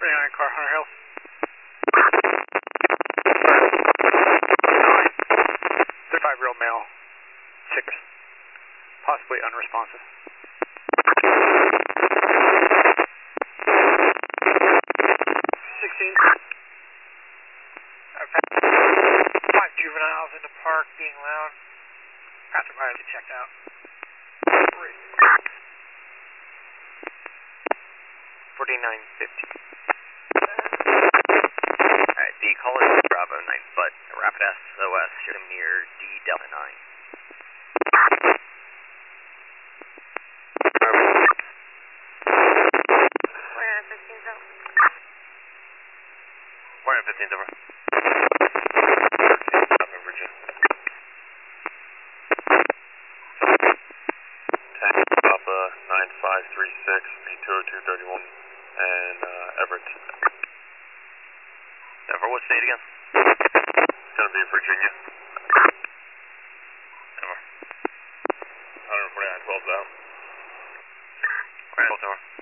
39 car, Hunter Hill. 35-year-old male, 6, possibly unresponsive. 16. 5 juveniles in the park being loud. Pastor Myers is checked out. 4950. Alright, D, call in Bravo 9, but Rapid SOS, shoot him near D Delta 9. We're at 15's over. We're at 15's over. I'm in Virginia. 10, Papa 9536, B20231, and Everett. Everett, what state again? It's going to be Virginia. Over. 149, 12's out. 12's over.